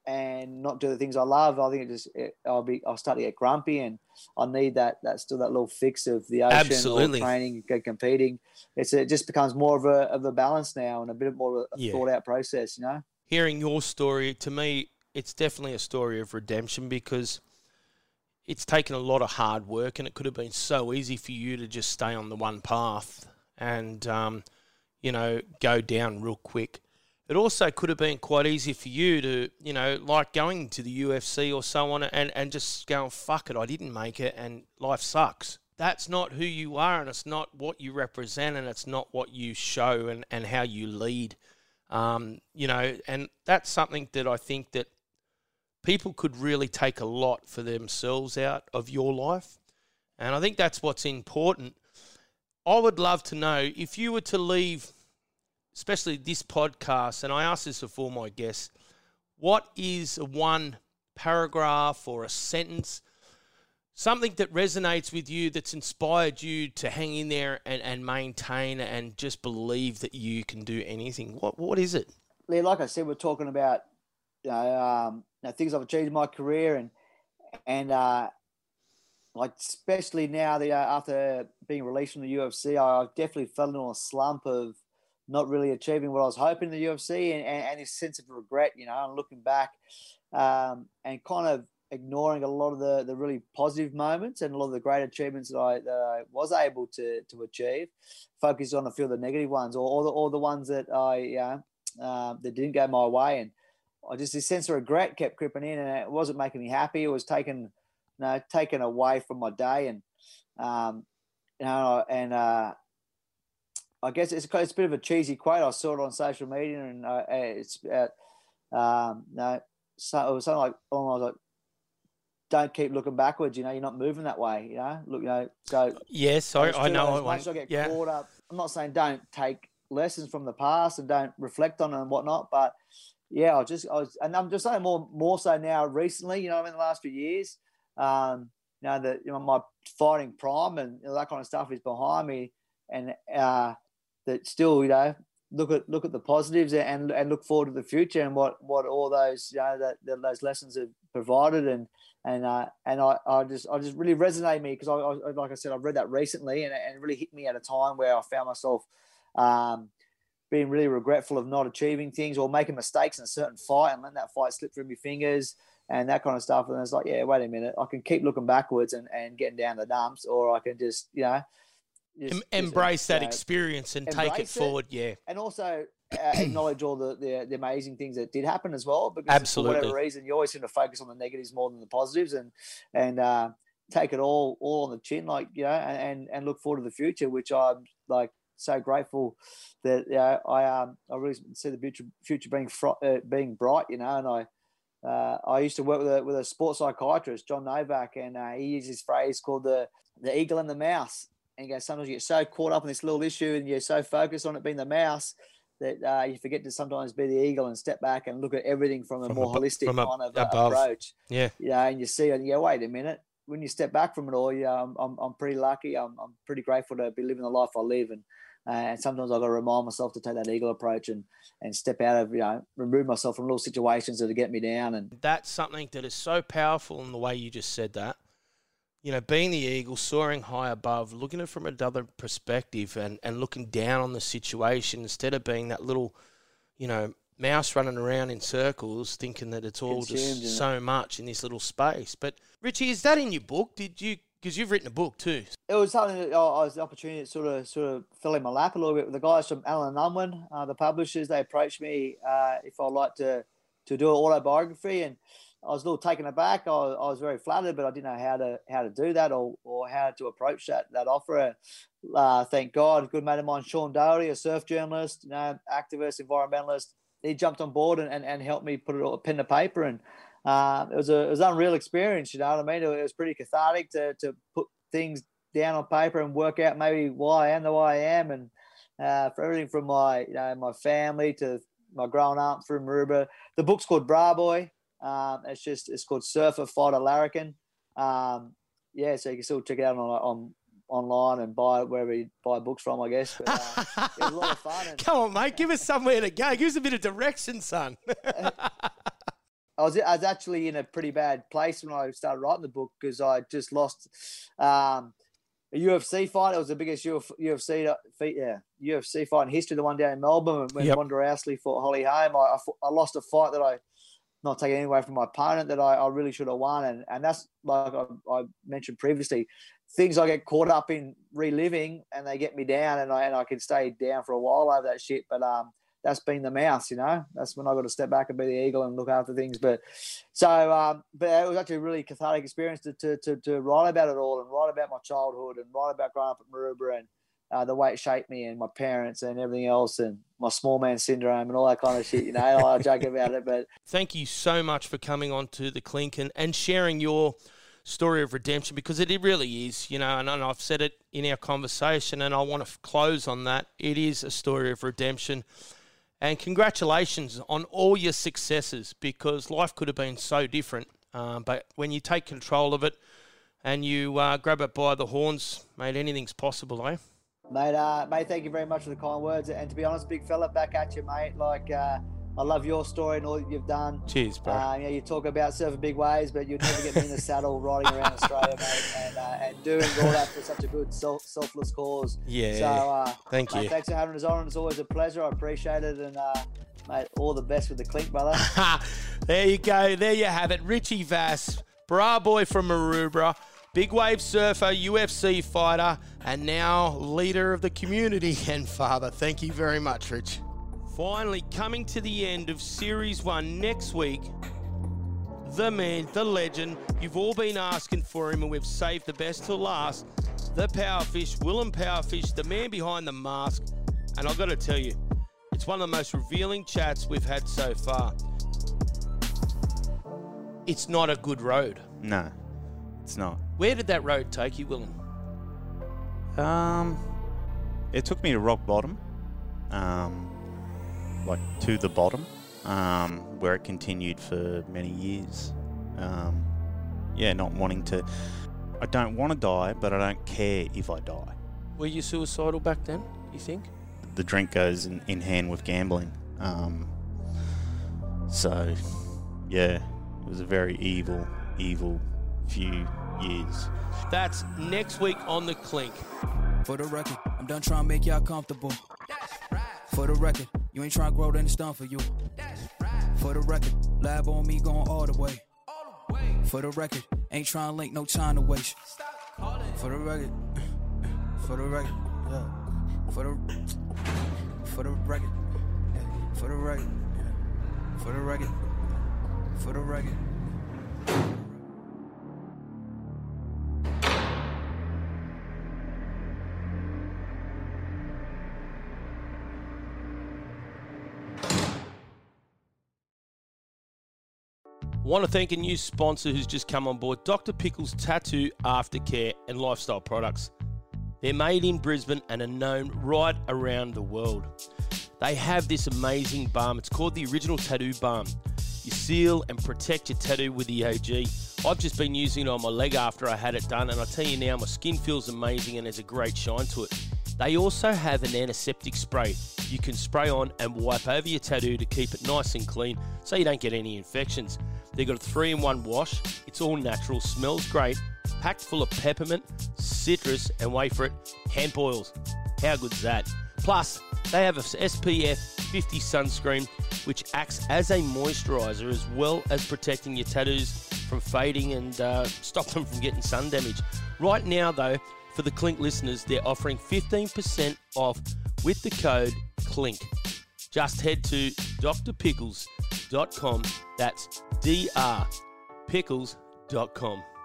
and not do the things I love, I think I'll start to get grumpy, and I need that little fix of the ocean. Absolutely. Or training, competing. It just becomes more of a balance now and a bit more of a thought out process, Hearing your story, to me, it's definitely a story of redemption, because it's taken a lot of hard work, and it could have been so easy for you to just stay on the one path and, go down real quick. It also could have been quite easy for you to, like going to the UFC or so on and just going, fuck it, I didn't make it and life sucks. That's not who you are, and it's not what you represent, and it's not what you show and how you lead. And that's something that I think that people could really take a lot for themselves out of your life. And I think that's what's important. I would love to know, if you were to leave, especially this podcast, and I ask this of all my guests, what is one paragraph or a sentence, something that resonates with you, that's inspired you to hang in there and maintain and just believe that you can do anything? What is it? Lee, like I said, we're talking about things I've achieved in my career, and like especially now that after being released from the UFC, I definitely fell into a slump of not really achieving what I was hoping in the UFC, and this sense of regret, and looking back, and kind of ignoring a lot of the really positive moments and a lot of the great achievements that I was able to achieve, focus on a few of the negative ones or the ones that that didn't go my way. And this sense of regret kept creeping in, and it wasn't making me happy. It was taken away from my day, and I guess it's a bit of a cheesy quote. I saw it on social media, and it's about so it was something like, almost like, don't keep looking backwards. You're not moving that way. Look, so yes, I know. As much as I get caught up, I'm not saying don't take lessons from the past and don't reflect on it and whatnot, but yeah, I'm just saying more so now recently, in the last few years, that my fighting prime and that kind of stuff is behind me, and that still, look at the positives and look forward to the future and what all those those lessons have provided, and I just really resonate with me, because I like I said, I've read that recently, and it really hit me at a time where I found myself being really regretful of not achieving things or making mistakes in a certain fight and letting that fight slip through my fingers and that kind of stuff. And it's like, yeah, wait a minute, I can keep looking backwards and getting down the dumps, or I can just, embrace that experience and take it forward. Yeah. And also acknowledge all the amazing things that did happen as well, because absolutely, for whatever reason, you always seem to focus on the negatives more than the positives, and take it all on the chin, and look forward to the future, which I'm like so grateful that I really see the future being bright, and I used to work with a sports psychiatrist, John Novak, and he used this phrase called the eagle and the mouse. And he goes, sometimes you get so caught up in this little issue and you're so focused on it being the mouse that you forget to sometimes be the eagle and step back and look at everything from a more holistic kind of approach. Yeah. And you see it and you go, wait a minute. When you step back from it all, I'm pretty lucky. I'm pretty grateful to be living the life I live, and sometimes I've got to remind myself to take that eagle approach and step out of, remove myself from little situations that get me down. And that's something that is so powerful in the way you just said that. Being the eagle, soaring high above, looking at it from another perspective and looking down on the situation instead of being that little, mouse running around in circles thinking that it's all just so much in this little space. But, Richie, is that in your book? Because you've written a book too. It was something that I was the opportunity that sort of fell in my lap a little bit. The guys from Allen & Unwin, the publishers, they approached me if I'd like to do an autobiography, and I was a little taken aback. I was very flattered, but I didn't know how to do that or how to approach that offer. Thank God, a good mate of mine, Sean Doherty, a surf journalist, activist, environmentalist, he jumped on board and helped me put a pen to paper. And it was an unreal experience. You know what I mean? It was pretty cathartic to put things down on paper and work out maybe why I am the way I am, and for everything from my my family to my growing up through Maroubra. The book's called Bra Boy. It's called Surfer Fighter Larrikin. So you can still check it out on online and buy it wherever you buy books from, I guess. But, it was a lot of fun. Come on, mate, give us somewhere to go. Give us a bit of direction, son. I was actually in a pretty bad place when I started writing the book because I just lost a UFC fight. It was the biggest UFC fight in history, the one down in Melbourne when Ronda Rousey fought Holly Holm. I lost a fight that I, not taking anything away from my opponent, that I really should have won. And that's, like I mentioned previously, things I get caught up in reliving and they get me down, and I can stay down for a while over that shit. But that's been the mouse, That's when I got to step back and be the eagle and look after things. But it was actually a really cathartic experience to write about it all and write about my childhood and write about growing up at Maroubra and the way it shaped me and my parents and everything else and my small man syndrome and all that kind of shit. I joke about it. But thank you so much for coming on to the Clink and sharing your story of redemption, because it really is, and I've said it in our conversation, and I want to close on that. It is a story of redemption. And congratulations on all your successes, because life could have been so different. But when you take control of it and you grab it by the horns, mate, anything's possible, eh? Mate, thank you very much for the kind words. And to be honest, big fella, back at you, mate. I love your story and all that you've done. Cheers, bro. You talk about surfing big waves, but you'd never get me in the saddle riding around Australia, mate, and doing all that for such a good selfless cause. Yeah. So, thank you. Mate, thanks for having us on. It's always a pleasure. I appreciate it. And, mate, all the best with the Clink, brother. There you go. There you have it. Richie Vass, bra boy from Maroubra, big wave surfer, UFC fighter, and now leader of the community and father. Thank you very much, Rich. Finally coming to the end of Series 1 next week. The man, the legend, you've all been asking for him and we've saved the best till last. The Powerfish, Willem Powerfish, the man behind the mask. And I've got to tell you, it's one of the most revealing chats we've had so far. It's not a good road. No, it's not. Where did that road take you, Willem? It took me to rock bottom. To the bottom, where it continued for many years. Not wanting to... I don't want to die, but I don't care if I die. Were you suicidal back then, you think? The drink goes in hand with gambling. It was a very evil few years. That's next week on The Clink. For the record, I'm done trying to make y'all comfortable. For the record, you ain't trying to grow, then it's done for you. For the record, lab on me going all the way. For the record, ain't trying to link, no time to waste. For the record, for the record, for the record, for the record, for the record, for the record. Want to thank a new sponsor who's just come on board, Dr. Pickles Tattoo, Aftercare and Lifestyle Products. They're made in Brisbane and are known right around the world. They have this amazing balm. It's called the Original Tattoo Balm. You seal and protect your tattoo with the OG. I've just been using it on my leg after I had it done, and I tell you now, my skin feels amazing and there's a great shine to it. They also have an antiseptic spray you can spray on and wipe over your tattoo to keep it nice and clean so you don't get any infections. They've got a 3-in-1 wash. It's all natural, smells great, packed full of peppermint, citrus, and wait for it, hemp oils. How good's that? Plus, they have a SPF 50 sunscreen, which acts as a moisturiser as well as protecting your tattoos from fading and stop them from getting sun damage. Right now, though, for the Clink listeners, they're offering 15% off with the code CLINK. Just head to drpickles.com. That's drpickles.com.